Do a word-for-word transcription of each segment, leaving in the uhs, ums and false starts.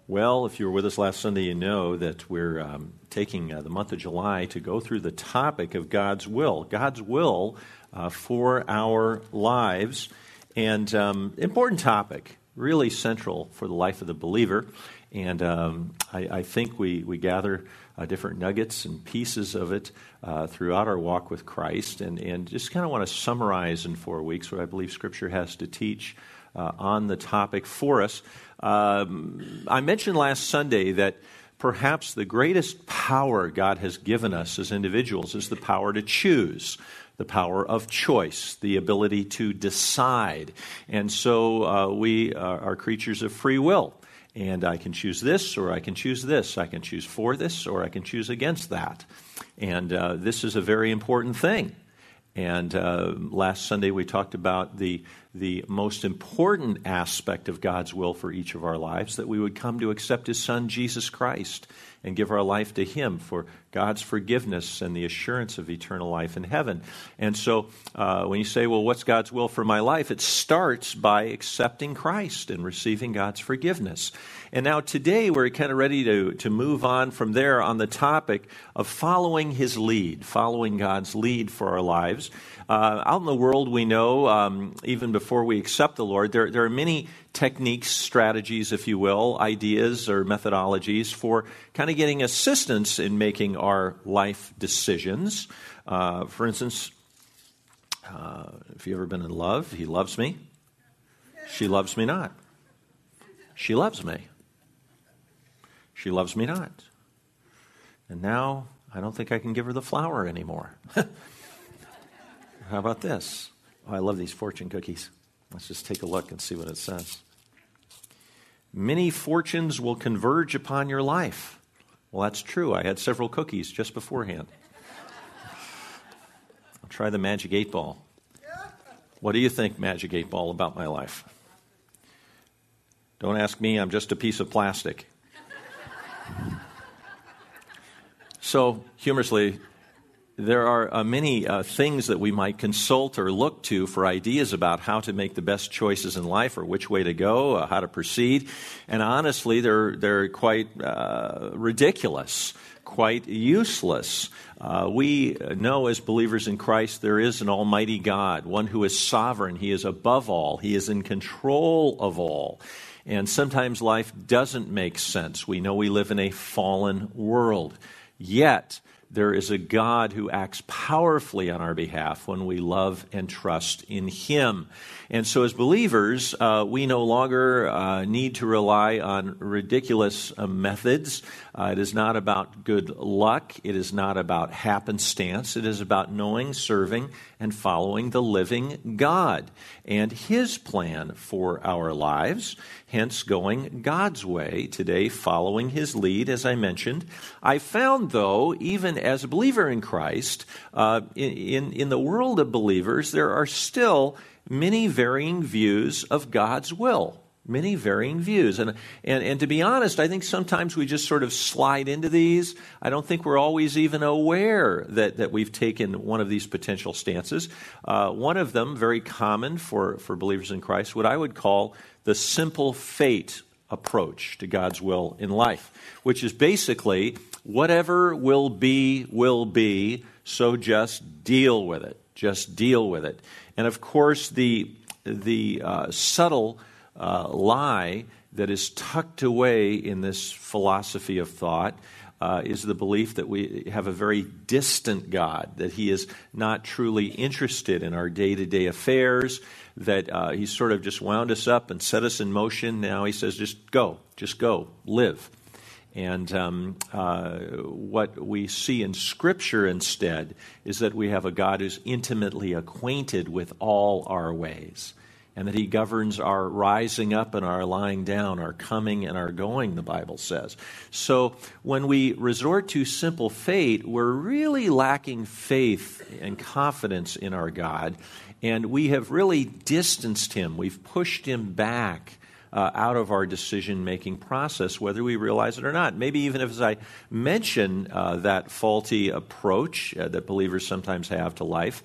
Well, if you were with us last Sunday, you know that we're um, taking uh, the month of July to go through the topic of God's will. God's will uh, for our lives. And um, important topic, really central for the life of the believer. And um, I, I think we, we gather uh, different nuggets and pieces of it uh, throughout our walk with Christ. And, and just kind of want to summarize in four weeks what I believe Scripture has to teach uh, on the topic for us. Um, I mentioned last Sunday that perhaps the greatest power God has given us as individuals is the power to choose, the power of choice, the ability to decide. And so uh, we are, are creatures of free will. And I can choose this or I can choose this. I can choose for this or I can choose against that. And uh, this is a very important thing. And uh, last Sunday we talked about the the most important aspect of God's will for each of our lives, that we would come to accept His Son, Jesus Christ, and give our life to Him for God's forgiveness and the assurance of eternal life in heaven. And so uh, when you say, well, what's God's will for my life? It starts by accepting Christ and receiving God's forgiveness. And now today we're kind of ready to, to move on from there on the topic of following His lead, following God's lead for our lives. Uh, out in the world, we know, um, even before we accept the Lord, there, there are many techniques, strategies, if you will, ideas or methodologies for kind of getting assistance in making our life decisions. Uh, for instance, uh, if you've ever been in love, he loves me. She loves me not. She loves me. She loves me not. And now I don't think I can give her the flower anymore. How about this? Oh, I love these fortune cookies. Let's just take a look and see what it says. Many fortunes will converge upon your life. Well, that's true. I had several cookies just beforehand. I'll try the Magic eight Ball. What do you think, Magic eight Ball, about my life? Don't ask me. I'm just a piece of plastic. So, humorously, there are uh, many uh, things that we might consult or look to for ideas about how to make the best choices in life or which way to go, uh, how to proceed. And honestly, they're, they're quite uh, ridiculous, quite useless. Uh, we know as believers in Christ there is an almighty God, one who is sovereign. He is above all. He is in control of all. And sometimes life doesn't make sense. We know we live in a fallen world. Yet, there is a God who acts powerfully on our behalf when we love and trust in Him. And so as believers, uh, we no longer uh, need to rely on ridiculous uh, methods. Uh, it is not about good luck. It is not about happenstance. It is about knowing, serving, and following the living God and His plan for our lives, hence going God's way today, following His lead, as I mentioned. I found, though, even as a believer in Christ, uh, in, in, in the world of believers, there are still many varying views of God's will. Many varying views. And, and and to be honest, I think sometimes we just sort of slide into these. I don't think we're always even aware that, that we've taken one of these potential stances. Uh, one of them, very common for, for believers in Christ, what I would call the simple fate approach to God's will in life, which is basically whatever will be, will be, so just deal with it. Just deal with it. And of course, the, the uh, subtle Uh, lie that is tucked away in this philosophy of thought uh, is the belief that we have a very distant God, that He is not truly interested in our day-to-day affairs, that uh, He's sort of just wound us up and set us in motion. Now He says, just go, just go, live. And um, uh, what we see in Scripture instead is that we have a God who's intimately acquainted with all our ways, and that He governs our rising up and our lying down, our coming and our going, the Bible says. So when we resort to simple fate, we're really lacking faith and confidence in our God, and we have really distanced Him. We've pushed Him back uh, out of our decision-making process, whether we realize it or not. Maybe even if, as I mention uh, that faulty approach uh, that believers sometimes have to life,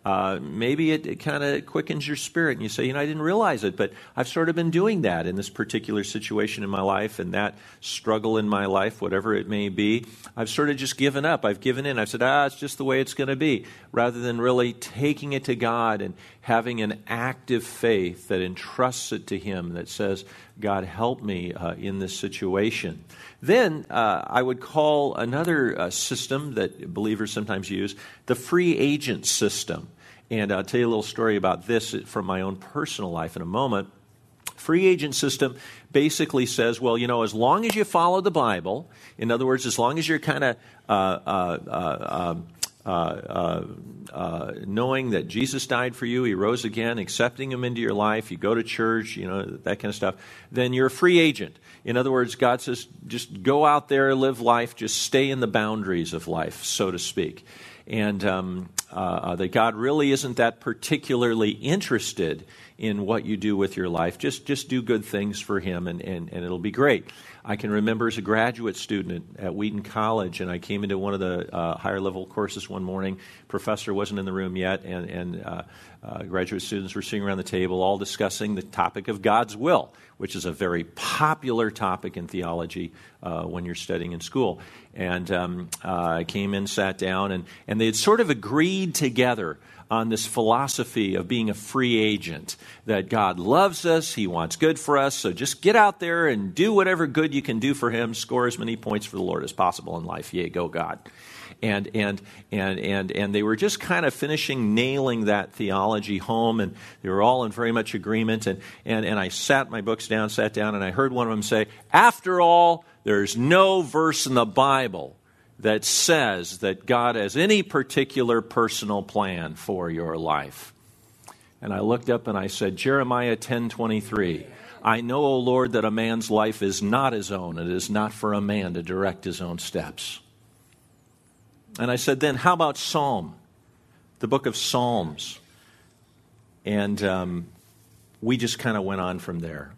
Uh, maybe it, it kind of quickens your spirit and you say, you know, I didn't realize it, but I've sort of been doing that in this particular situation in my life and that struggle in my life, whatever it may be. I've sort of just given up. I've given in. I've said, ah, it's just the way it's going to be, rather than really taking it to God and having an active faith that entrusts it to Him, that says, God, help me uh, in this situation. Then uh, I would call another uh, system that believers sometimes use the free agent system. And I'll tell you a little story about this from my own personal life in a moment. Free agent system basically says, well, you know, as long as you follow the Bible, in other words, as long as you're kind of uh, uh, uh, uh, uh, uh, knowing that Jesus died for you, He rose again, accepting Him into your life, you go to church, you know, that kind of stuff, then you're a free agent. In other words, God says, just go out there, live life, just stay in the boundaries of life, so to speak. And um, uh, that God really isn't that particularly interested in what you do with your life. Just just do good things for Him, and, and, and it'll be great. I can remember as a graduate student at Wheaton College, and I came into one of the uh, higher level courses one morning. Professor wasn't in the room yet, and, and uh, uh, graduate students were sitting around the table all discussing the topic of God's will, which is a very popular topic in theology uh, when you're studying in school. And um, uh, I came in, sat down, and, and they had sort of agreed together on this philosophy of being a free agent, that God loves us, He wants good for us, so just get out there and do whatever good you can do for Him, score as many points for the Lord as possible in life. Yay, go God. And and and and and they were just kind of finishing nailing that theology home, and they were all in very much agreement. And and and I sat my books down, sat down, and I heard one of them say, "After all, there's no verse in the Bible that says that God has any particular personal plan for your life." And I looked up and I said, Jeremiah ten twenty-three, "I know, O Lord, that a man's life is not his own. It is not for a man to direct his own steps." And I said, then how about Psalm, the book of Psalms? And um, we just kind of went on from there.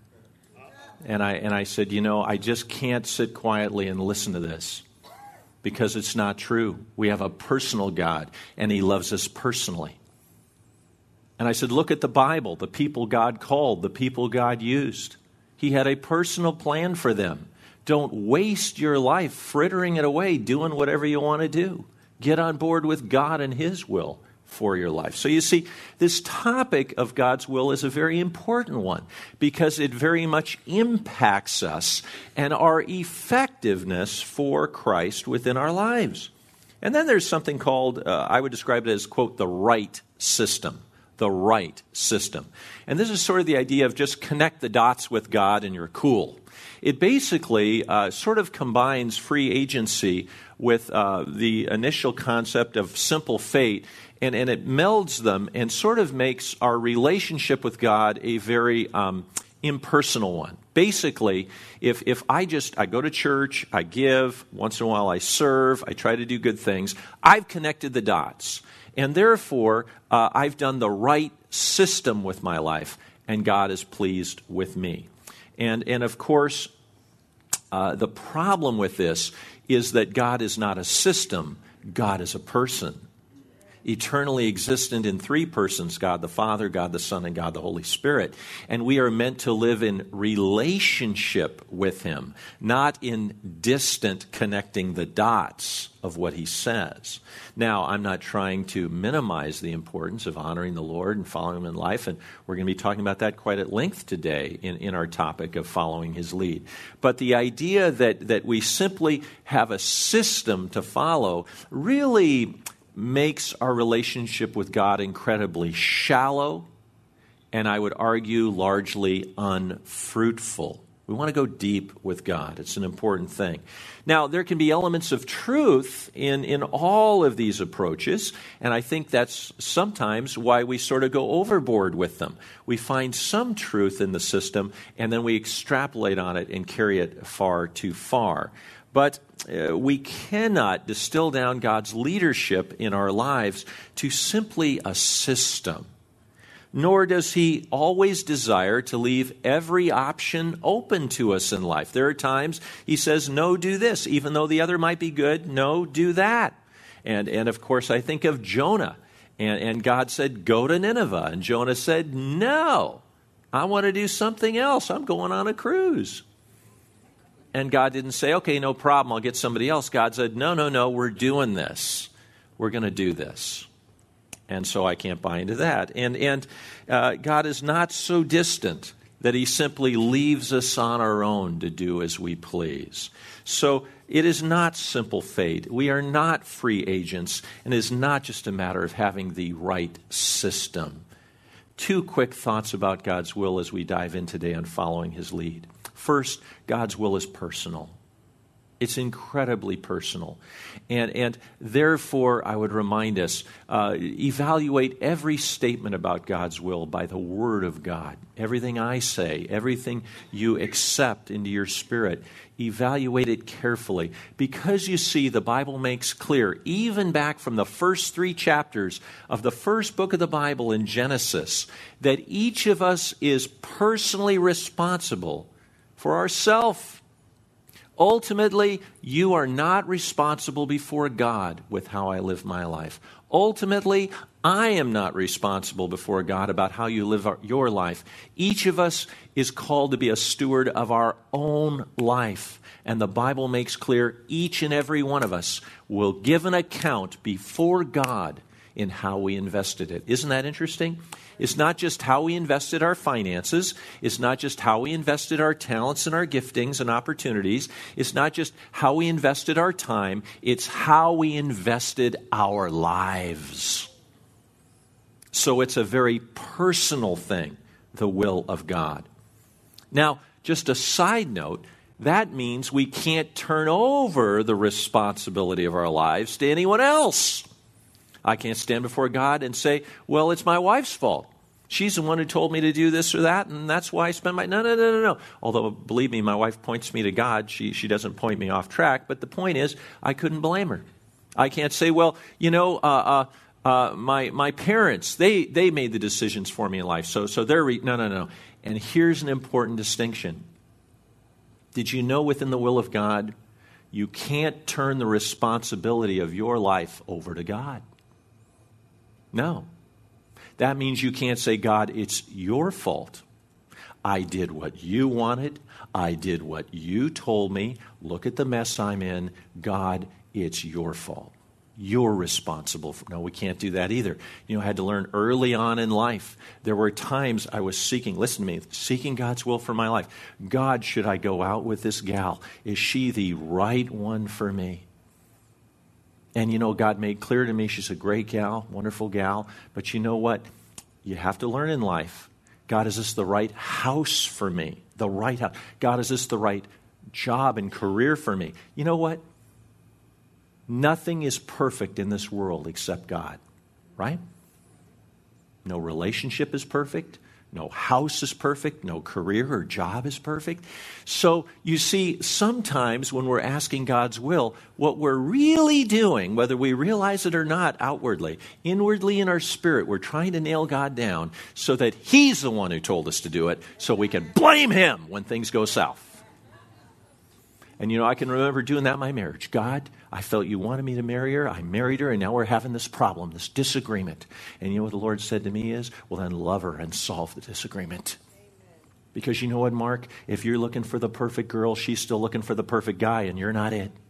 And I and I said, you know, I just can't sit quietly and listen to this, because it's not true. We have a personal God, and He loves us personally. And I said, look at the Bible, the people God called, the people God used. He had a personal plan for them. Don't waste your life frittering it away, doing whatever you want to do. Get on board with God and His will for your life. So you see, this topic of God's will is a very important one, because it very much impacts us and our effectiveness for Christ within our lives. And then there's something called, uh, I would describe it as, quote, the right system. The right system. And this is sort of the idea of just connect the dots with God and you're cool. It basically uh, sort of combines free agency with uh, the initial concept of simple fate, and, and it melds them and sort of makes our relationship with God a very um, impersonal one. Basically, if if I just, I go to church, I give, once in a while I serve, I try to do good things, I've connected the dots. And therefore, uh, I've done the right system with my life, and God is pleased with me. And, and of course, uh, the problem with this is that God is not a system, God is a person. Eternally existent in three persons, God the Father, God the Son, and God the Holy Spirit. And we are meant to live in relationship with Him, not in distant connecting the dots of what He says. Now, I'm not trying to minimize the importance of honoring the Lord and following Him in life, and we're going to be talking about that quite at length today in, in our topic of following His lead. But the idea that, that we simply have a system to follow really makes our relationship with God incredibly shallow, and I would argue largely unfruitful. We want to go deep with God. It's an important thing. Now, there can be elements of truth in, in all of these approaches, and I think that's sometimes why we sort of go overboard with them. We find some truth in the system, and then we extrapolate on it and carry it far too far. But uh, we cannot distill down God's leadership in our lives to simply a system. Nor does He always desire to leave every option open to us in life. There are times He says, no, do this. Even though the other might be good, no, do that. And, and of course, I think of Jonah And, and God said, go to Nineveh. And Jonah said, no, I want to do something else. I'm going on a cruise. And God didn't say, okay, no problem, I'll get somebody else. God said, no, no, no, we're doing this. We're going to do this. And so I can't buy into that. And, and uh, God is not so distant that he simply leaves us on our own to do as we please. So it is not simple fate. We are not free agents, and it is not just a matter of having the right system. Two quick thoughts about God's will as we dive in today on following his lead. First, God's will is personal. It's incredibly personal. And, and therefore, I would remind us, uh, evaluate every statement about God's will by the Word of God. Everything I say, everything you accept into your spirit, evaluate it carefully. Because you see, the Bible makes clear, even back from the first three chapters of the first book of the Bible in Genesis, that each of us is personally responsible for ourselves. Ultimately, you are not responsible before God with how I live my life. Ultimately, I am not responsible before God about how you live your life. Each of us is called to be a steward of our own life. And the Bible makes clear each and every one of us will give an account before God in how we invested it. Isn't that interesting? It's not just how we invested our finances. It's not just how we invested our talents and our giftings and opportunities. It's not just how we invested our time. It's how we invested our lives. So it's a very personal thing, the will of God. Now, just a side note, that means we can't turn over the responsibility of our lives to anyone else. I can't stand before God and say, well, it's my wife's fault. She's the one who told me to do this or that, and that's why I spend my... No, no, no, no, no. Although, believe me, my wife points me to God. She, she doesn't point me off track. But the point is, I couldn't blame her. I can't say, well, you know, uh, uh, uh, my my parents, they they made the decisions for me in life. So, so they're... Re- no, no, no. And here's an important distinction. Did you know within the will of God, you can't turn the responsibility of your life over to God? No. That means you can't say, God, it's your fault. I did what you wanted. I did what you told me. Look at the mess I'm in. God, it's your fault. You're responsible for... No, we can't do that either. You know, I had to learn early on in life. There were times I was seeking, listen to me, seeking God's will for my life. God, should I go out with this gal? Is she the right one for me? And, you know, God made clear to me she's a great gal, wonderful gal. But you know what? You have to learn in life. God, is this the right house for me? The right house. God, is this the right job and career for me? You know what? Nothing is perfect in this world except God, right? No relationship is perfect. No house is perfect. No career or job is perfect. So you see, sometimes when we're asking God's will, what we're really doing, whether we realize it or not outwardly, inwardly in our spirit, we're trying to nail God down so that he's the one who told us to do it, so we can blame him when things go south. And, you know, I can remember doing that in my marriage. God, I felt you wanted me to marry her. I married her, and now we're having this problem, this disagreement. And you know what the Lord said to me is, well, then love her and solve the disagreement. Amen. Because you know what, Mark? If you're looking for the perfect girl, she's still looking for the perfect guy, and you're not it.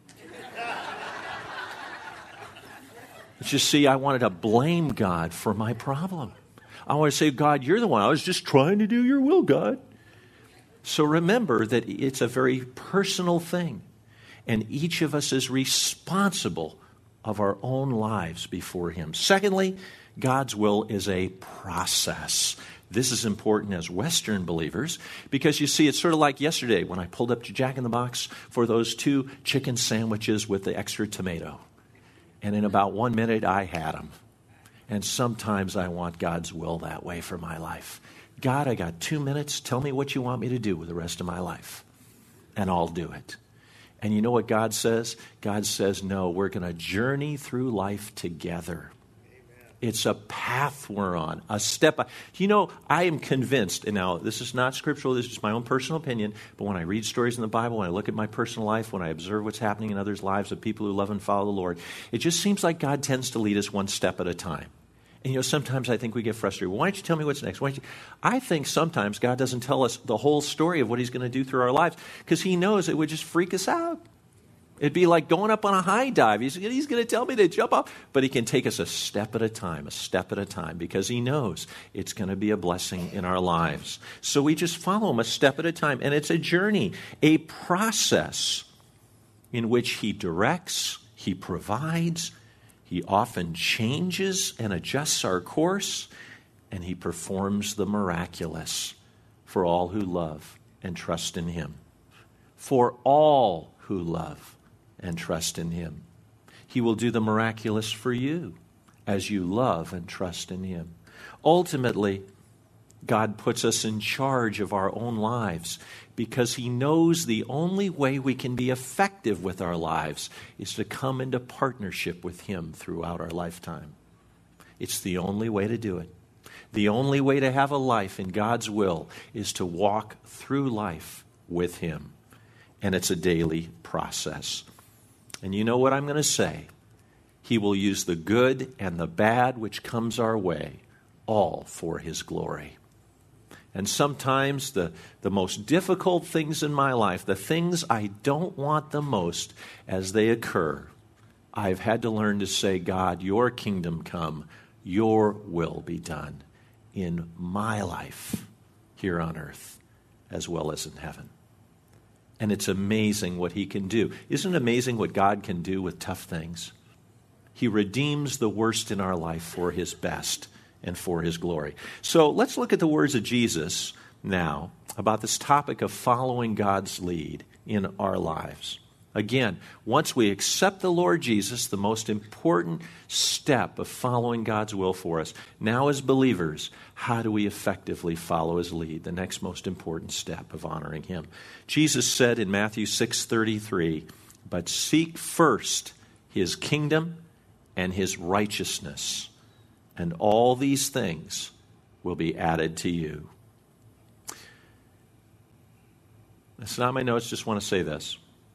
But you see, I wanted to blame God for my problem. I want to say, God, you're the one. I was just trying to do your will, God. So remember that it's a very personal thing. And each of us is responsible of our own lives before him. Secondly, God's will is a process. This is important as Western believers because you see, it's sort of like yesterday when I pulled up to Jack in the Box for those two chicken sandwiches with the extra tomato. And in about one minute, I had them. And sometimes I want God's will that way for my life. God, I got two minutes. Tell me what you want me to do with the rest of my life. And I'll do it. And you know what God says? God says, no, we're going to journey through life together. Amen. It's a path we're on, a step. You know, I am convinced, and now this is not scriptural, this is just my own personal opinion, but when I read stories in the Bible, when I look at my personal life, when I observe what's happening in others' lives of people who love and follow the Lord, it just seems like God tends to lead us one step at a time. And, you know, sometimes I think we get frustrated. Why don't you tell me what's next? Why don't you? I think sometimes God doesn't tell us the whole story of what he's going to do through our lives because he knows it would just freak us out. It'd be like going up on a high dive. He's, he's going to tell me to jump off. But he can take us a step at a time, a step at a time, because he knows it's going to be a blessing in our lives. So we just follow him a step at a time. And it's a journey, a process in which he directs, he provides, he often changes and adjusts our course, and he performs the miraculous for all who love and trust in him. For all who love and trust in him. He will do the miraculous for you as you love and trust in him. Ultimately, God puts us in charge of our own lives because he knows the only way we can be effective with our lives is to come into partnership with him throughout our lifetime. It's the only way to do it. The only way to have a life in God's will is to walk through life with him. And it's a daily process. And you know what I'm going to say? He will use the good and the bad which comes our way, all for his glory. And sometimes the, the most difficult things in my life, the things I don't want the most as they occur, I've had to learn to say, God, your kingdom come, your will be done in my life here on earth as well as in heaven. And it's amazing what he can do. Isn't it amazing what God can do with tough things? He redeems the worst in our life for his best and for his glory. So let's look at the words of Jesus now about this topic of following God's lead in our lives. Again, once we accept the Lord Jesus, the most important step of following God's will for us, now as believers, how do we effectively follow his lead? The next most important step of honoring him. Jesus said in Matthew six thirty-three, "But seek first his kingdom and his righteousness, and all these things will be added to you." That's not my notes, just want to say this.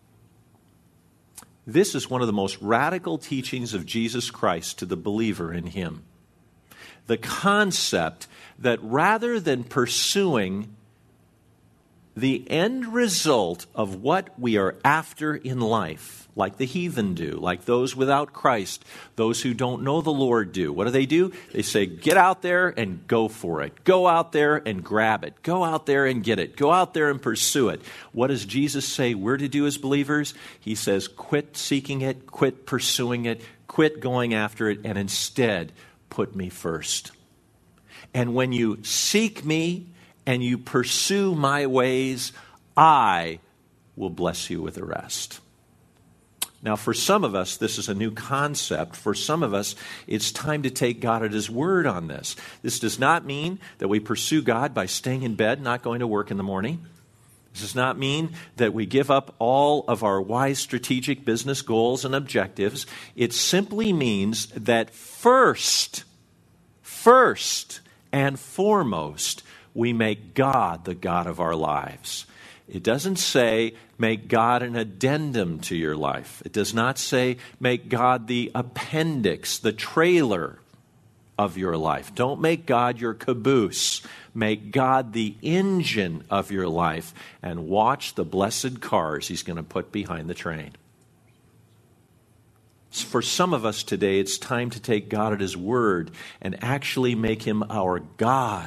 This is one of the most radical teachings of Jesus Christ to the believer in him. The concept that rather than pursuing the end result of what we are after in life, like the heathen do, like those without Christ, those who don't know the Lord do. What do they do? They say, get out there and go for it. Go out there and grab it. Go out there and get it. Go out there and pursue it. What does Jesus say we're to do as believers? He says, quit seeking it, quit pursuing it, quit going after it, and instead put me first. And when you seek me and you pursue my ways, I will bless you with the rest. Now, for some of us, this is a new concept. For some of us, it's time to take God at his word on this. This does not mean that we pursue God by staying in bed, not going to work in the morning. This does not mean that we give up all of our wise strategic business goals and objectives. It simply means that first, first and foremost, we make God the God of our lives. It doesn't say make God an addendum to your life. It does not say make God the appendix, the trailer of your life. Don't make God your caboose. Make God the engine of your life and watch the blessed cars he's going to put behind the train. For some of us today, it's time to take God at his word and actually make him our God.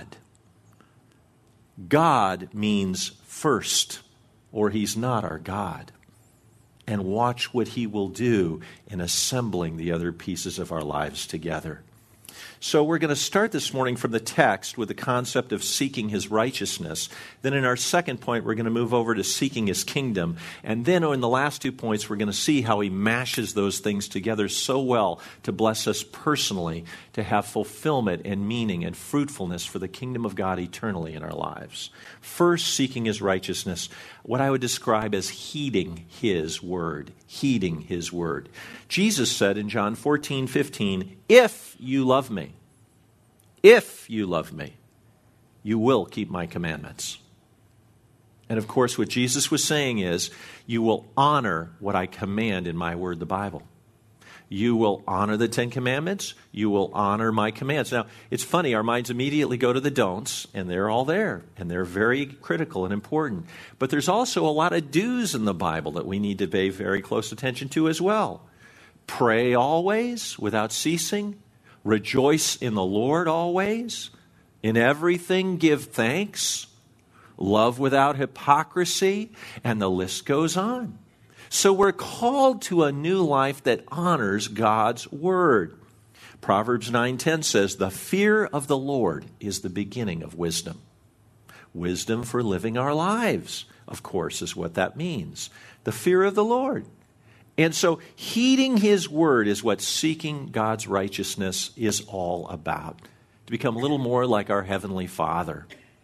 God means first, or he's not our God. And watch what he will do in assembling the other pieces of our lives together. So we're going to start this morning from the text with the concept of seeking his righteousness. Then in our second point, we're going to move over to seeking his kingdom. And then in the last two points, we're going to see how he mashes those things together so well to bless us personally, to have fulfillment and meaning and fruitfulness for the kingdom of God eternally in our lives. First, seeking his righteousness, what I would describe as heeding his word, heeding his word. Jesus said in John fourteen fifteen, if you love me, if you love me, you will keep my commandments. And of course, what Jesus was saying is, you will honor what I command in my word, the Bible. You will honor the Ten Commandments. You will honor my commands. Now, it's funny. Our minds immediately go to the don'ts, and they're all there, and they're very critical and important. But there's also a lot of do's in the Bible that we need to pay very close attention to as well. Pray always without ceasing. Rejoice in the Lord always. In everything give thanks. Love without hypocrisy. And the list goes on. So we're called to a new life that honors God's word. Proverbs nine ten says, the fear of the Lord is the beginning of wisdom. Wisdom for living our lives, of course, is what that means. The fear of the Lord. And so heeding his word is what seeking God's righteousness is all about. To become a little more like our Heavenly Father,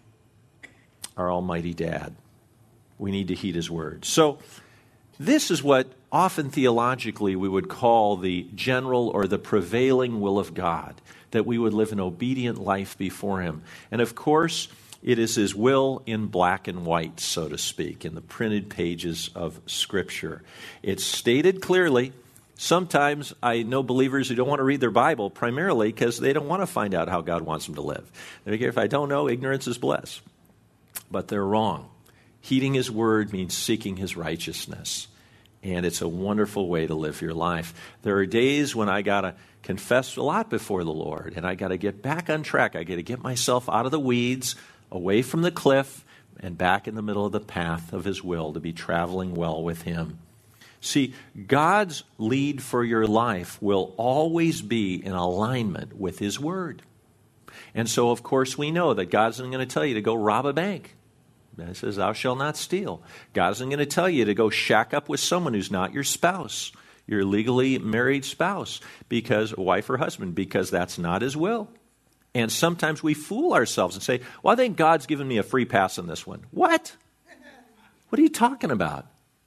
our Almighty Dad. We need to heed his word. So this is what often theologically we would call the general or the prevailing will of God, that we would live an obedient life before him. And of course, it is his will in black and white, so to speak, in the printed pages of Scripture. It's stated clearly. Sometimes I know believers who don't want to read their Bible primarily because they don't want to find out how God wants them to live. They figure, if I don't know, ignorance is bliss. But they're wrong. Heeding his word means seeking his righteousness. And it's a wonderful way to live your life. There are days when I got to confess a lot before the Lord, and I got to get back on track. I got to get myself out of the weeds, away from the cliff, and back in the middle of the path of his will to be traveling well with him. See, God's lead for your life will always be in alignment with his word. And so, of course, we know that God isn't going to tell you to go rob a bank. It says, thou shalt not steal. God isn't going to tell you to go shack up with someone who's not your spouse, your legally married spouse, because wife or husband, because that's not his will. And sometimes we fool ourselves and say, well, I think God's given me a free pass on this one. What? What are you talking about?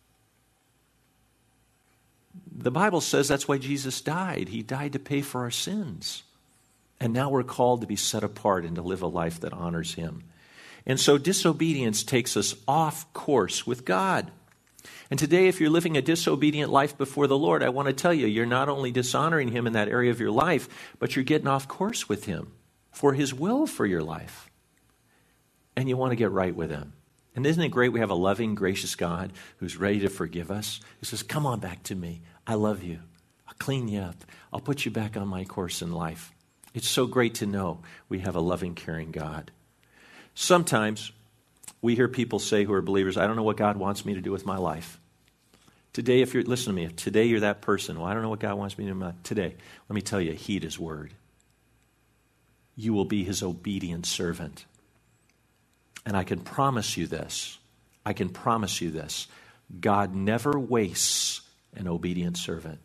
The Bible says that's why Jesus died. He died to pay for our sins. And now we're called to be set apart and to live a life that honors him. And so disobedience takes us off course with God. And today, if you're living a disobedient life before the Lord, I want to tell you, you're not only dishonoring him in that area of your life, but you're getting off course with him for his will for your life. And you want to get right with him. And isn't it great we have a loving, gracious God who's ready to forgive us? He says, come on back to me. I love you. I'll clean you up. I'll put you back on my course in life. It's so great to know we have a loving, caring God. Sometimes we hear people say who are believers, I don't know what God wants me to do with my life. Today, if you're, listen to me, if today you're that person, well, I don't know what God wants me to do with my life. Today, let me tell you, heed his word. You will be his obedient servant. And I can promise you this, I can promise you this, God never wastes an obedient servant.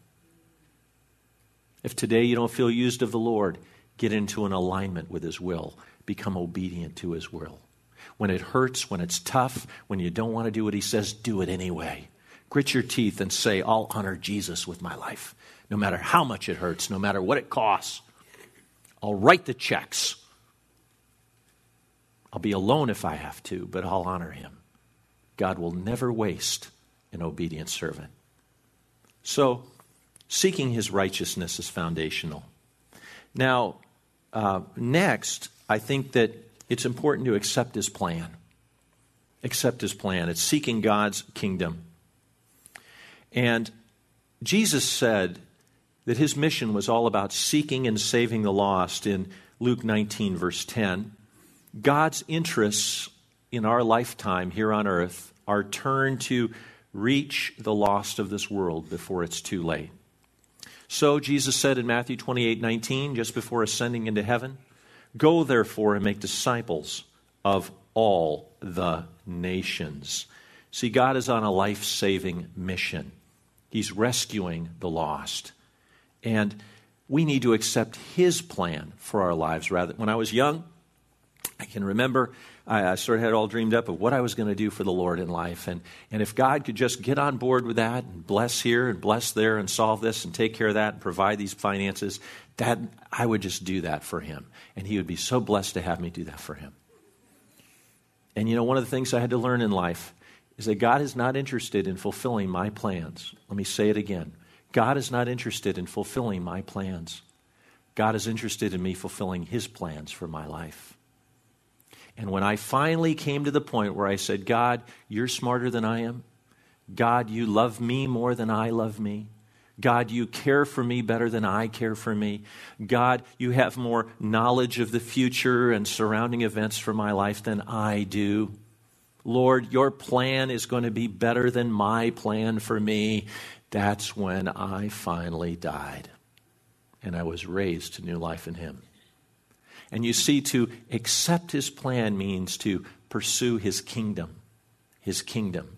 If today you don't feel used of the Lord, get into an alignment with his will. Become obedient to his will. When it hurts, when it's tough, when you don't want to do what he says, do it anyway. Grit your teeth and say, I'll honor Jesus with my life. No matter how much it hurts, no matter what it costs. I'll write the checks. I'll be alone if I have to, but I'll honor him. God will never waste an obedient servant. So, seeking his righteousness is foundational. Now, uh, next, I think that it's important to accept his plan. Accept his plan. It's seeking God's kingdom. And Jesus said that his mission was all about seeking and saving the lost in Luke nineteen, verse ten. God's interests in our lifetime here on earth are turned to reach the lost of this world before it's too late. So Jesus said in Matthew twenty-eight nineteen, just before ascending into heaven, go therefore and make disciples of all the nations. See, God is on a life-saving mission. He's rescuing the lost. And we need to accept his plan for our lives. Rather, when I was young, I can remember I, I sort of had it all dreamed up of what I was going to do for the Lord in life. And, and if God could just get on board with that and bless here and bless there and solve this and take care of that and provide these finances, that I would just do that for him. And he would be so blessed to have me do that for him. And you know, one of the things I had to learn in life is that God is not interested in fulfilling my plans. Let me say it again. God is not interested in fulfilling my plans. God is interested in me fulfilling his plans for my life. And when I finally came to the point where I said, God, you're smarter than I am. God, you love me more than I love me. God, you care for me better than I care for me. God, you have more knowledge of the future and surrounding events for my life than I do. Lord, your plan is going to be better than my plan for me. That's when I finally died. And I was raised to new life in him. And you see, to accept his plan means to pursue his kingdom. His kingdom.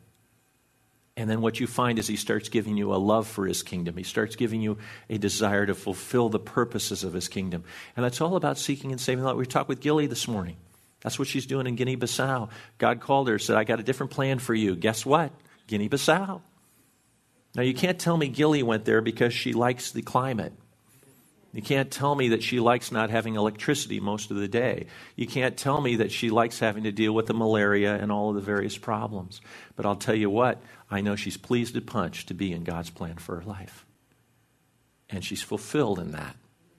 And then what you find is he starts giving you a love for his kingdom. He starts giving you a desire to fulfill the purposes of his kingdom. And that's all about seeking and saving life. We talked with Gilly this morning. That's what she's doing in Guinea-Bissau. God called her, said, I got a different plan for you. Guess what? Guinea-Bissau. Now, you can't tell me Gilly went there because she likes the climate. You can't tell me that she likes not having electricity most of the day. You can't tell me that she likes having to deal with the malaria and all of the various problems. But I'll tell you what, I know she's pleased at punch to be in God's plan for her life. And she's fulfilled in that.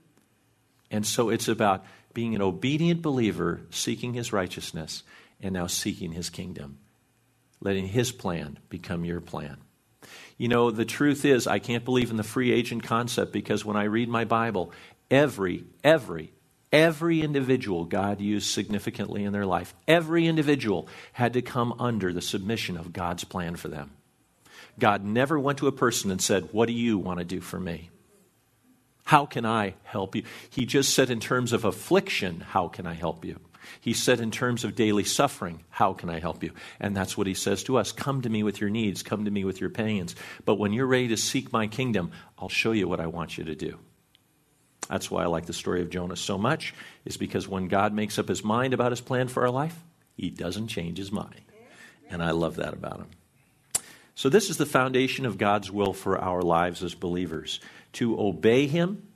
And so it's about being an obedient believer, seeking his righteousness, and now seeking his kingdom. Letting his plan become your plan. You know, the truth is, I can't believe in the free agent concept because when I read my Bible, every, every, every individual God used significantly in their life, every individual had to come under the submission of God's plan for them. God never went to a person and said, what do you want to do for me? How can I help you? He just said in terms of affliction, how can I help you? He said in terms of daily suffering, how can I help you? And that's what he says to us. Come to me with your needs. Come to me with your pains. But when you're ready to seek my kingdom, I'll show you what I want you to do. That's why I like the story of Jonah so much, is because when God makes up his mind about his plan for our life, he doesn't change his mind. And I love that about him. So this is the foundation of God's will for our lives as believers, to obey him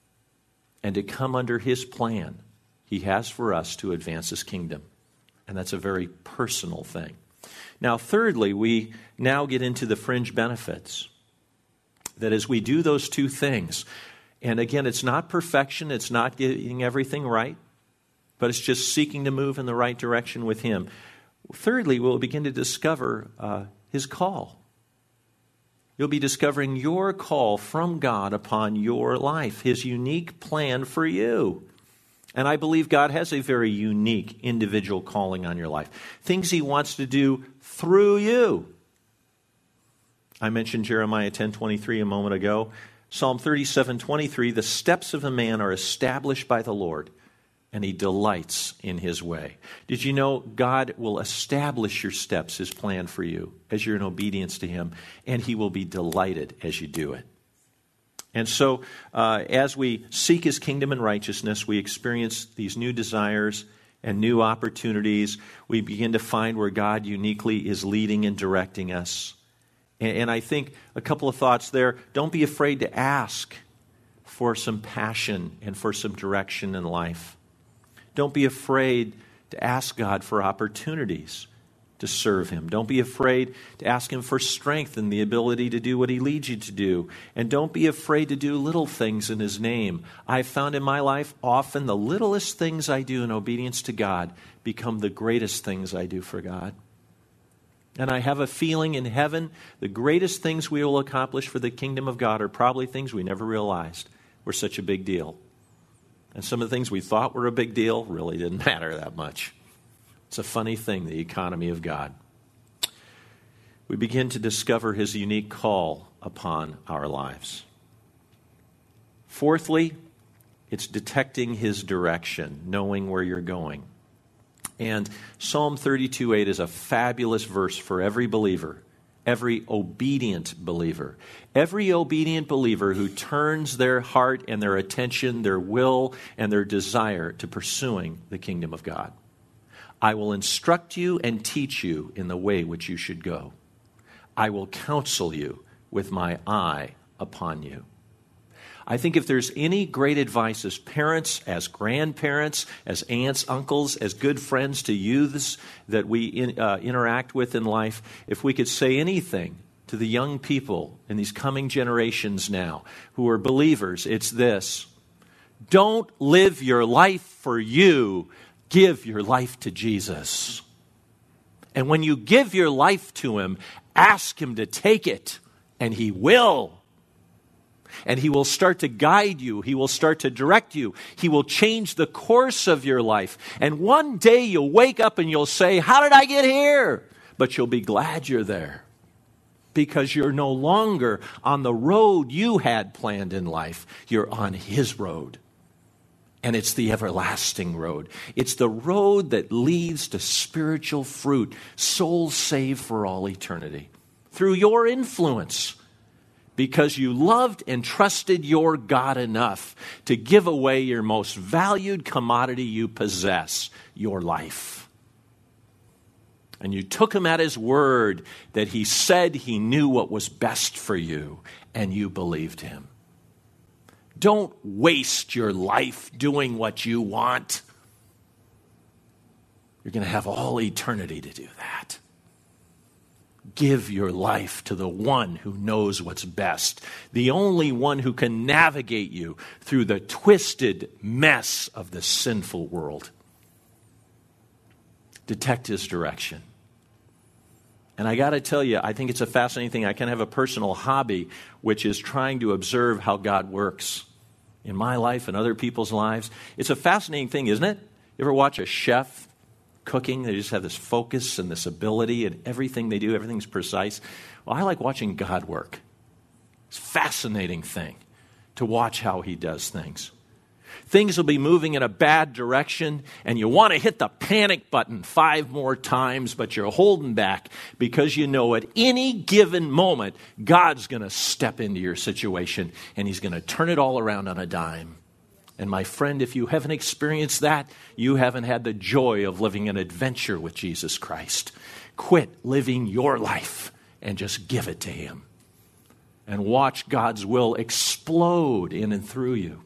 and to come under his plan he has for us to advance his kingdom. And that's a very personal thing. Now, thirdly, we now get into the fringe benefits. That as we do those two things, and again, it's not perfection, it's not getting everything right, but it's just seeking to move in the right direction with him. Thirdly, we'll begin to discover uh, his call. You'll be discovering your call from God upon your life, his unique plan for you. And I believe God has a very unique individual calling on your life. Things he wants to do through you. I mentioned Jeremiah ten twenty-three a moment ago. Psalm thirty-seven twenty-three, the steps of a man are established by the Lord, and he delights in his way. Did you know God will establish your steps, his plan for you, as you're in obedience to him, and he will be delighted as you do it. And so, uh, as we seek his kingdom and righteousness, we experience these new desires and new opportunities. We begin to find where God uniquely is leading and directing us. And, and I think a couple of thoughts there. Don't be afraid to ask for some passion and for some direction in life. Don't be afraid to ask God for opportunities to serve him. Don't be afraid to ask him for strength and the ability to do what he leads you to do. And don't be afraid to do little things in his name. I've found in my life often the littlest things I do in obedience to God become the greatest things I do for God. And I have a feeling in heaven, the greatest things we will accomplish for the kingdom of God are probably things we never realized were such a big deal. And some of the things we thought were a big deal really didn't matter that much. It's a funny thing, the economy of God. We begin to discover his unique call upon our lives. Fourthly, it's detecting his direction, knowing where you're going. And Psalm thirty-two eight is a fabulous verse for every believer, every obedient believer. Every obedient believer who turns their heart and their attention, their will, and their desire to pursuing the kingdom of God. I will instruct you and teach you in the way which you should go. I will counsel you with my eye upon you. I think if there's any great advice as parents, as grandparents, as aunts, uncles, as good friends to youths that we in, uh, interact with in life, if we could say anything to the young people in these coming generations now who are believers, it's this. Don't live your life for you. Give your life to Jesus. And when you give your life to him, ask him to take it, and he will. And he will start to guide you. He will start to direct you. He will change the course of your life. And one day you'll wake up and you'll say, how did I get here? But you'll be glad you're there, because you're no longer on the road you had planned in life. You're on his road. And it's the everlasting road. It's the road that leads to spiritual fruit, souls saved for all eternity, through your influence, because you loved and trusted your God enough to give away your most valued commodity you possess, your life. And you took him at his word that he said he knew what was best for you, and you believed him. Don't waste your life doing what you want. You're going to have all eternity to do that. Give your life to the one who knows what's best, the only one who can navigate you through the twisted mess of the sinful world. Detect his direction. And I got to tell you, I think it's a fascinating thing. I can have a personal hobby, which is trying to observe how God works in my life and other people's lives. It's a fascinating thing, isn't it? You ever watch a chef cooking? They just have this focus and this ability, and everything they do, everything's precise. Well, I like watching God work. It's a fascinating thing to watch how he does things. Things will be moving in a bad direction, and you want to hit the panic button five more times, but you're holding back because you know at any given moment, God's going to step into your situation, and he's going to turn it all around on a dime. And my friend, if you haven't experienced that, you haven't had the joy of living an adventure with Jesus Christ. Quit living your life and just give it to him. And watch God's will explode in and through you.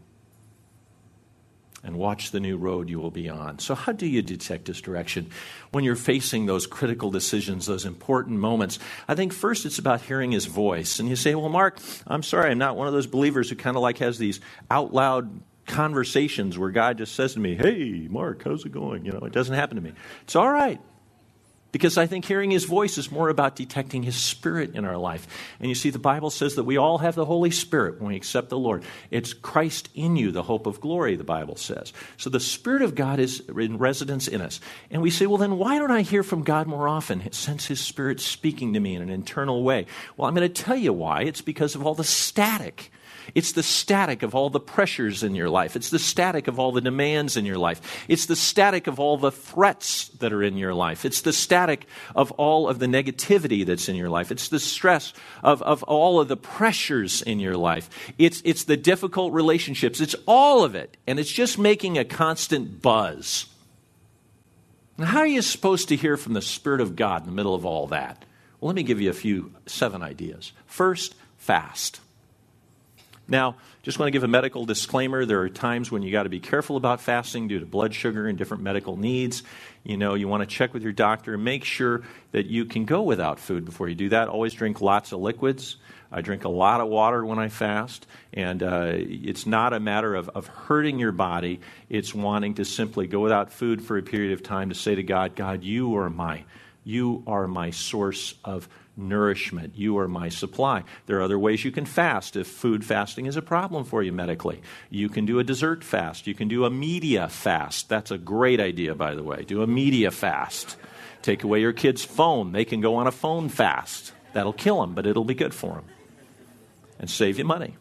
And watch the new road you will be on. So how do you detect his direction when you're facing those critical decisions, those important moments? I think first it's about hearing his voice. And you say, well, Mark, I'm sorry, I'm not one of those believers who kind of like has these out loud conversations where God just says to me, hey, Mark, how's it going? You know, it doesn't happen to me. It's all right. Because I think hearing his voice is more about detecting his spirit in our life. And you see, the Bible says that we all have the Holy Spirit when we accept the Lord. It's Christ in you, the hope of glory, the Bible says. So the Spirit of God is in residence in us. And we say, well, then why don't I hear from God more often, sense his Spirit speaking to me in an internal way? Well, I'm going to tell you why. It's because of all the static. It's the static of all the pressures in your life. It's the static of all the demands in your life. It's the static of all the threats that are in your life. It's the static of all of the negativity that's in your life. It's the stress of, of all of the pressures in your life. It's, it's the difficult relationships. It's all of it. And it's just making a constant buzz. Now, how are you supposed to hear from the Spirit of God in the middle of all that? Well, let me give you a few, seven ideas. First, fast. Now, just want to give a medical disclaimer. There are times when you got to be careful about fasting due to blood sugar and different medical needs. You know, you want to check with your doctor and make sure that you can go without food before you do that. Always drink lots of liquids. I drink a lot of water when I fast. And uh, it's not a matter of, of hurting your body. It's wanting to simply go without food for a period of time to say to God, God, you are my, you are my source of nourishment. You are my supply. There are other ways you can fast if food fasting is a problem for you medically. You can do a dessert fast. You can do a media fast. That's a great idea, by the way. Do a media fast. Take away your kid's phone. They can go on a phone fast. That'll kill them, but it'll be good for them and save you money.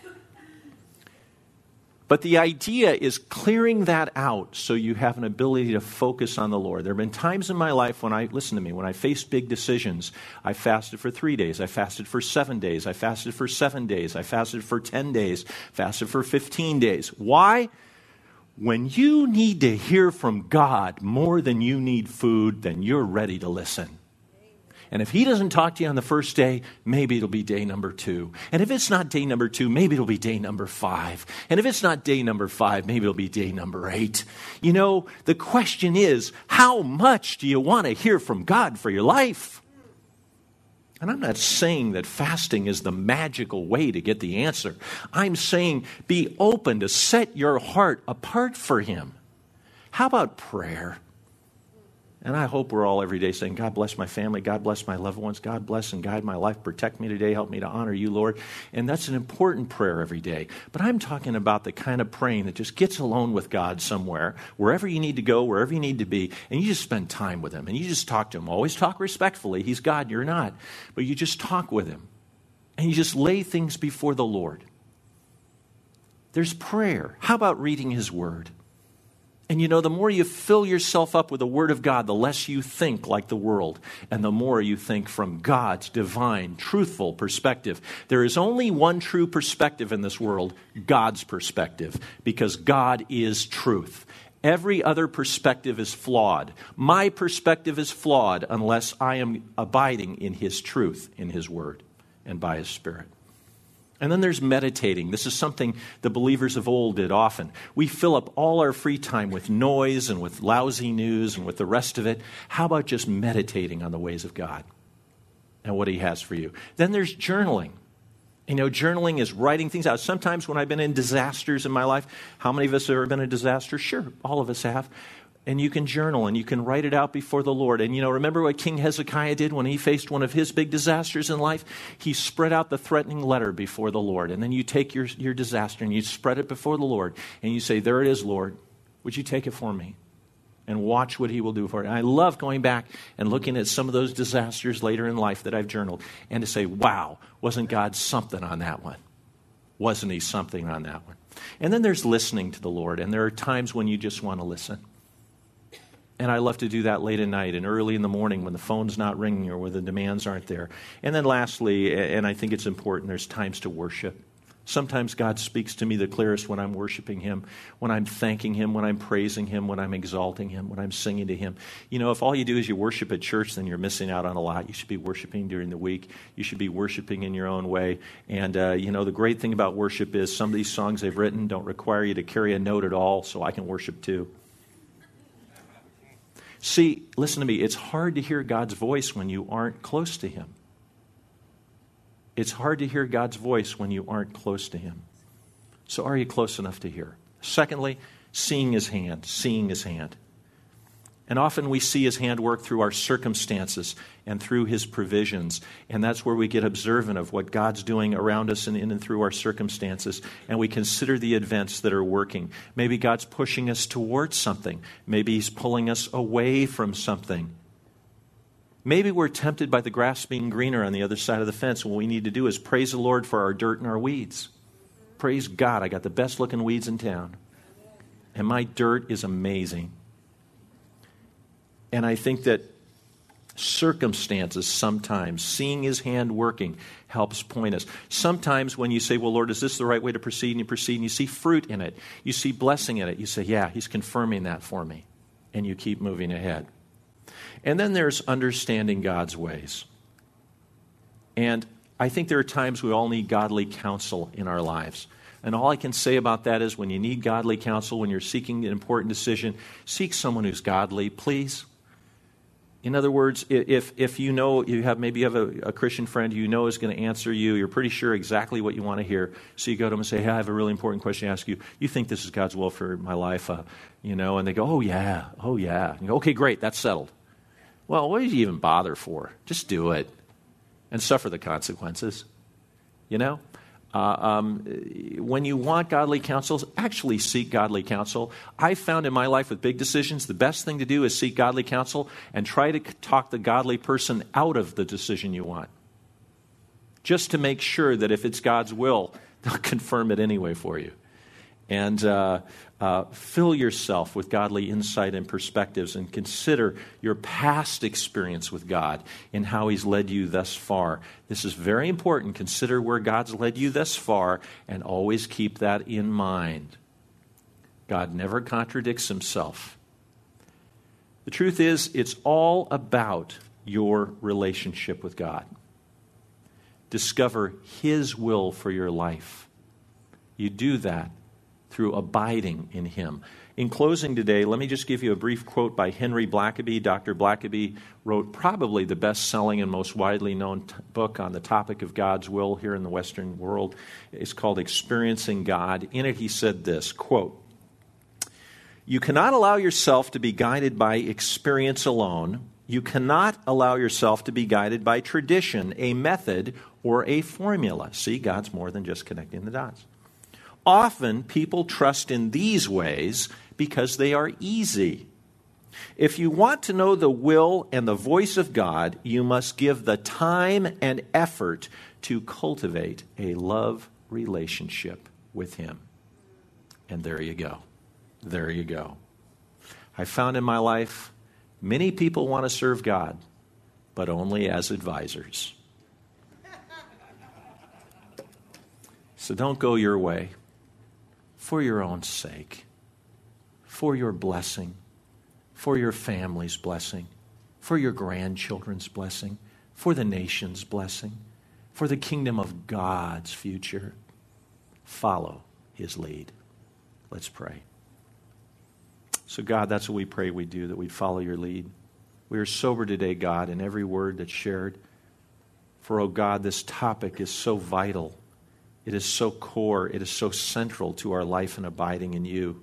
But the idea is clearing that out so you have an ability to focus on the Lord. There have been times in my life when I, listen to me, when I faced big decisions, I fasted for three days, I fasted for seven days, I fasted for seven days, I fasted for ten days, fasted for fifteen days. Why? When you need to hear from God more than you need food, then you're ready to listen. And if he doesn't talk to you on the first day, maybe it'll be day number two. And if it's not day number two, maybe it'll be day number five. And if it's not day number five, maybe it'll be day number eight. You know, the question is, how much do you want to hear from God for your life? And I'm not saying that fasting is the magical way to get the answer. I'm saying be open to set your heart apart for Him. How about prayer? And I hope we're all every day saying, God bless my family, God bless my loved ones, God bless and guide my life, protect me today, help me to honor you, Lord. And that's an important prayer every day. But I'm talking about the kind of praying that just gets alone with God somewhere, wherever you need to go, wherever you need to be, and you just spend time with Him, and you just talk to Him. Always talk respectfully. He's God, you're not. But you just talk with Him, and you just lay things before the Lord. There's prayer. How about reading His Word? And you know, the more you fill yourself up with the Word of God, the less you think like the world, and the more you think from God's divine, truthful perspective. There is only one true perspective in this world, God's perspective, because God is truth. Every other perspective is flawed. My perspective is flawed unless I am abiding in His truth, in His Word, and by His Spirit. And then there's meditating. This is something the believers of old did often. We fill up all our free time with noise and with lousy news and with the rest of it. How about just meditating on the ways of God and what He has for you? Then there's journaling. You know, journaling is writing things out. Sometimes when I've been in disasters in my life, how many of us have ever been in a disaster? Sure, all of us have. And you can journal and you can write it out before the Lord. And, you know, remember what King Hezekiah did when he faced one of his big disasters in life? He spread out the threatening letter before the Lord. And then you take your, your disaster and you spread it before the Lord. And you say, there it is, Lord. Would you take it for me? And watch what He will do for it. And I love going back and looking at some of those disasters later in life that I've journaled and to say, wow, wasn't God something on that one? Wasn't He something on that one? And then there's listening to the Lord. And there are times when you just want to listen. And I love to do that late at night and early in the morning when the phone's not ringing or when the demands aren't there. And then lastly, and I think it's important, there's times to worship. Sometimes God speaks to me the clearest when I'm worshiping Him, when I'm thanking Him, when I'm praising Him, when I'm exalting Him, when I'm singing to Him. You know, if all you do is you worship at church, then you're missing out on a lot. You should be worshiping during the week. You should be worshiping in your own way. And, uh, you know, the great thing about worship is some of these songs they've written don't require you to carry a note at all, so I can worship too. See, listen to me, it's hard to hear God's voice when you aren't close to Him. It's hard to hear God's voice when you aren't close to Him. So are you close enough to hear? Secondly, seeing His hand, seeing His hand. And often we see His hand work through our circumstances and through His provisions. And that's where we get observant of what God's doing around us and in and through our circumstances. And we consider the events that are working. Maybe God's pushing us towards something. Maybe He's pulling us away from something. Maybe we're tempted by the grass being greener on the other side of the fence. What we need to do is praise the Lord for our dirt and our weeds. Praise God, I got the best looking weeds in town. And my dirt is amazing. And I think that circumstances sometimes, seeing His hand working, helps point us. Sometimes when you say, well, Lord, is this the right way to proceed? And you proceed and you see fruit in it. You see blessing in it. You say, yeah, He's confirming that for me. And you keep moving ahead. And then there's understanding God's ways. And I think there are times we all need godly counsel in our lives. And all I can say about that is when you need godly counsel, when you're seeking an important decision, seek someone who's godly, please. In other words, if if you know, you have maybe you have a, a Christian friend who you know is going to answer you, you're pretty sure exactly what you want to hear, so you go to them and say, hey, I have a really important question to ask you. You think this is God's will for my life? Uh, you know, and they go, oh, yeah, oh, yeah. And you go, okay, great, that's settled. Well, what did you even bother for? Just do it and suffer the consequences, you know? Uh, um, when you want godly counsel, actually seek godly counsel. I've found in my life with big decisions, the best thing to do is seek godly counsel and try to talk the godly person out of the decision you want. Just to make sure that if it's God's will, they'll confirm it anyway for you. And uh, uh, fill yourself with godly insight and perspectives and consider your past experience with God and how He's led you thus far. This is very important. Consider where God's led you thus far and always keep that in mind. God never contradicts Himself. The truth is, it's all about your relationship with God. Discover His will for your life. You do that through abiding in him. In closing today, let me just give you a brief quote by Henry Blackaby. Doctor Blackaby wrote probably the best-selling and most widely known t- book on the topic of God's will here in the Western world. It's called Experiencing God. In it he said this, quote, "You cannot allow yourself to be guided by experience alone. You cannot allow yourself to be guided by tradition, a method, or a formula." See, God's more than just connecting the dots. "Often people trust in these ways because they are easy. If you want to know the will and the voice of God, you must give the time and effort to cultivate a love relationship with him." And there you go. There you go. I found in my life, many people want to serve God, but only as advisors. So don't go your way for your own sake, for your blessing, for your family's blessing, for your grandchildren's blessing, for the nation's blessing, for the kingdom of God's future. Follow his lead. Let's pray. So God, that's what we pray we do, that we'd follow your lead. We are sober today, God, in every word that's shared. For, oh God, this topic is so vital. It is so core. It is so central to our life and abiding in you.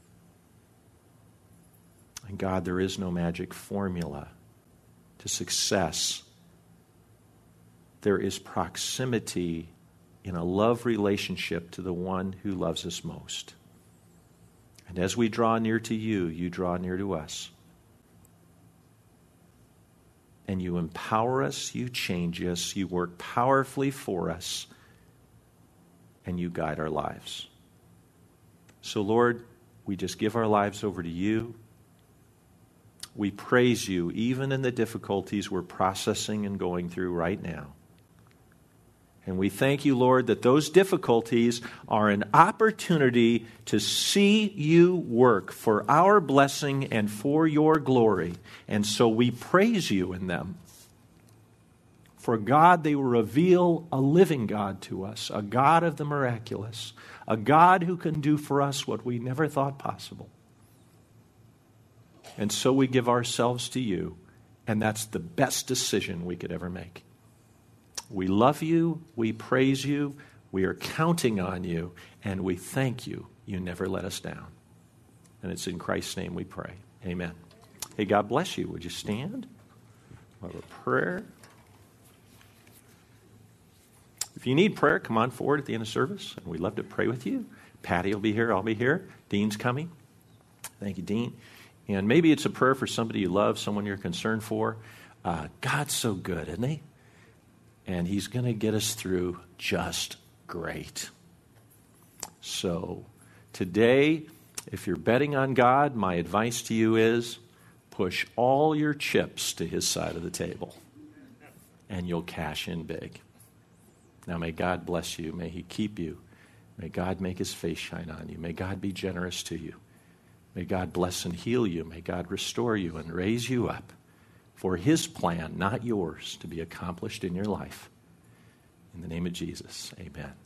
And God, there is no magic formula to success. There is proximity in a love relationship to the one who loves us most. And as we draw near to you, you draw near to us. And you empower us, you change us, you work powerfully for us, and you guide our lives. So, Lord, we just give our lives over to you. We praise you even in the difficulties we're processing and going through right now. And we thank you, Lord, that those difficulties are an opportunity to see you work for our blessing and for your glory. And so we praise you in them. For God, they will reveal a living God to us, a God of the miraculous, a God who can do for us what we never thought possible. And so we give ourselves to you, and that's the best decision we could ever make. We love you, we praise you, we are counting on you, and we thank you. You never let us down. And it's in Christ's name we pray. Amen. Hey, God bless you. Would you stand? We'll have a prayer. If you need prayer, come on forward at the end of service, and we'd love to pray with you. Patty will be here. I'll be here. Dean's coming. Thank you, Dean. And maybe it's a prayer for somebody you love, someone you're concerned for. Uh, God's so good, isn't he? And he's going to get us through just great. So today, if you're betting on God, my advice to you is push all your chips to his side of the table, and you'll cash in big. Now, may God bless you. May he keep you. May God make his face shine on you. May God be generous to you. May God bless and heal you. May God restore you and raise you up for his plan, not yours, to be accomplished in your life. In the name of Jesus, amen.